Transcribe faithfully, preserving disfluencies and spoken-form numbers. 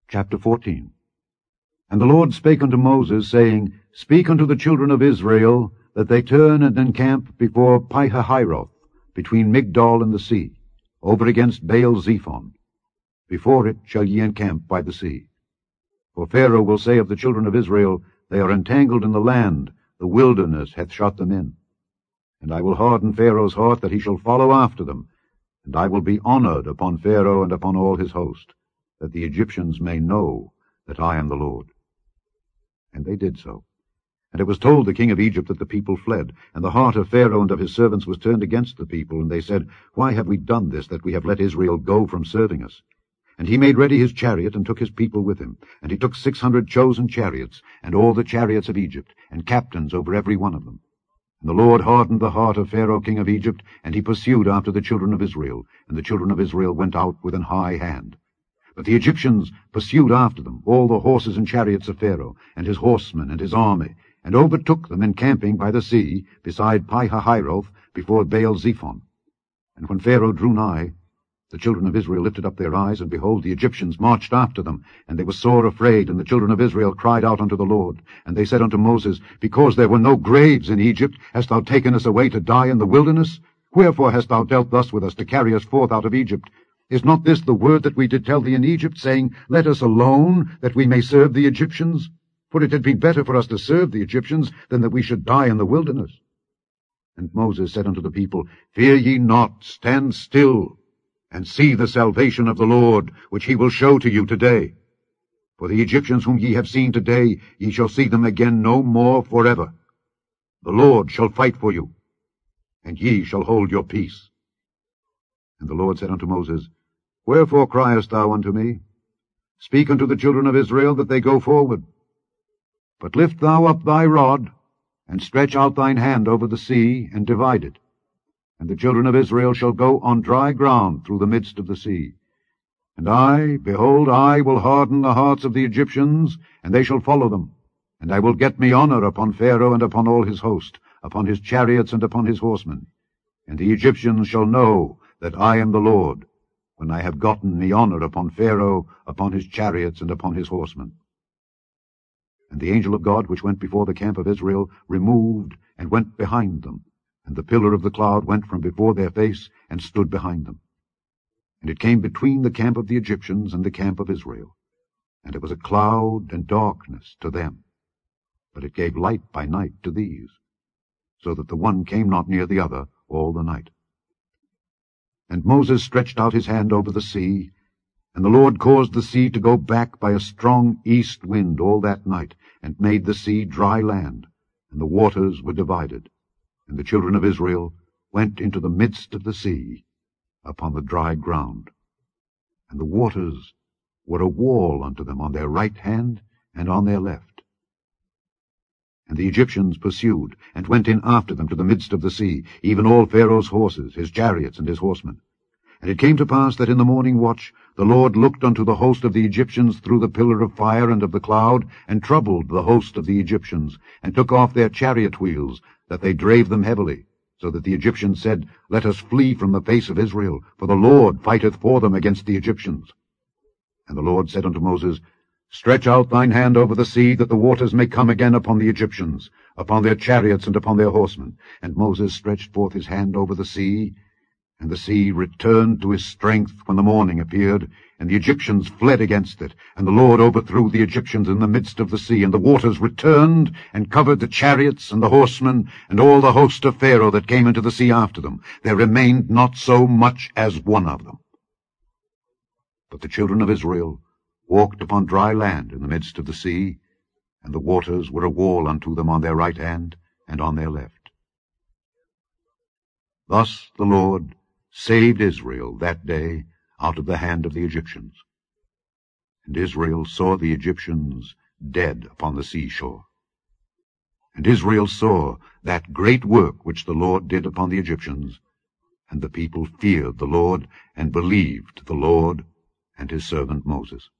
Chapter fourteen. And the Lord spake unto Moses, saying, Speak unto the children of Israel, that they turn and encamp before Pihahiroth, between Migdol and the sea, over against Baal-zephon. Before it shall ye encamp by the sea. For Pharaoh will say of the children of Israel, They are entangled in the land, the wilderness hath shut them in. And I will harden Pharaoh's heart, that he shall follow after them, and I will be honored upon Pharaoh and upon all his host, that the Egyptians may know that I am the Lord. And they did so. And it was told the king of Egypt that the people fled, and the heart of Pharaoh and of his servants was turned against the people, and they said, Why have we done this, that we have let Israel go from serving us? And he made ready his chariot, and took his people with him. And he took six hundred chosen chariots, and all the chariots of Egypt, and captains over every one of them. And the Lord hardened the heart of Pharaoh king of Egypt, and he pursued after the children of Israel, and the children of Israel went out with an high hand. But the Egyptians pursued after them, all the horses and chariots of Pharaoh, and his horsemen and his army, and overtook them encamping by the sea, beside Pihahiroth, before Baal-zephon. And when Pharaoh drew nigh, the children of Israel lifted up their eyes, and behold, the Egyptians marched after them, and they were sore afraid. And the children of Israel cried out unto the Lord. And they said unto Moses, Because there were no graves in Egypt, hast thou taken us away to die in the wilderness? Wherefore hast thou dealt thus with us, to carry us forth out of Egypt? Is not this the word that we did tell thee in Egypt, saying, Let us alone, that we may serve the Egyptians? For it had been better for us to serve the Egyptians, than that we should die in the wilderness. And Moses said unto the people, Fear ye not, stand still, and see the salvation of the Lord, which he will show to you today. For the Egyptians whom ye have seen today, ye shall see them again no more forever. The Lord shall fight for you, and ye shall hold your peace. And the Lord said unto Moses, Wherefore criest thou unto me? Speak unto the children of Israel, that they go forward. But lift thou up thy rod, and stretch out thine hand over the sea, and divide it. And the children of Israel shall go on dry ground through the midst of the sea. And I, behold, I will harden the hearts of the Egyptians, and they shall follow them. And I will get me honor upon Pharaoh and upon all his host, upon his chariots and upon his horsemen. And the Egyptians shall know that I am the Lord, when I have gotten me honor upon Pharaoh, upon his chariots, and upon his horsemen. And the angel of God, which went before the camp of Israel, removed, and went behind them. And the pillar of the cloud went from before their face, and stood behind them. And it came between the camp of the Egyptians and the camp of Israel. And it was a cloud and darkness to them, but it gave light by night to these, so that the one came not near the other all the night. And Moses stretched out his hand over the sea, and the Lord caused the sea to go back by a strong east wind all that night, and made the sea dry land, and the waters were divided. And the children of Israel went into the midst of the sea upon the dry ground. And the waters were a wall unto them on their right hand and on their left. And the Egyptians pursued, and went in after them to the midst of the sea, even all Pharaoh's horses, his chariots, and his horsemen. And it came to pass that in the morning watch the Lord looked unto the host of the Egyptians through the pillar of fire and of the cloud, and troubled the host of the Egyptians, and took off their chariot wheels, that they drave them heavily, so that the Egyptians said, Let us flee from the face of Israel, for the Lord fighteth for them against the Egyptians. And the Lord said unto Moses, Stretch out thine hand over the sea, that the waters may come again upon the Egyptians, upon their chariots and upon their horsemen. And Moses stretched forth his hand over the sea, and the sea returned to his strength when the morning appeared, and the Egyptians fled against it. And the Lord overthrew the Egyptians in the midst of the sea, and the waters returned, and covered the chariots and the horsemen, and all the host of Pharaoh that came into the sea after them. There remained not so much as one of them. But the children of Israel walked upon dry land in the midst of the sea, and the waters were a wall unto them on their right hand and on their left. Thus the Lord saved Israel that day out of the hand of the Egyptians. And Israel saw the Egyptians dead upon the seashore. And Israel saw that great work which the Lord did upon the Egyptians, and the people feared the Lord, and believed the Lord and his servant Moses.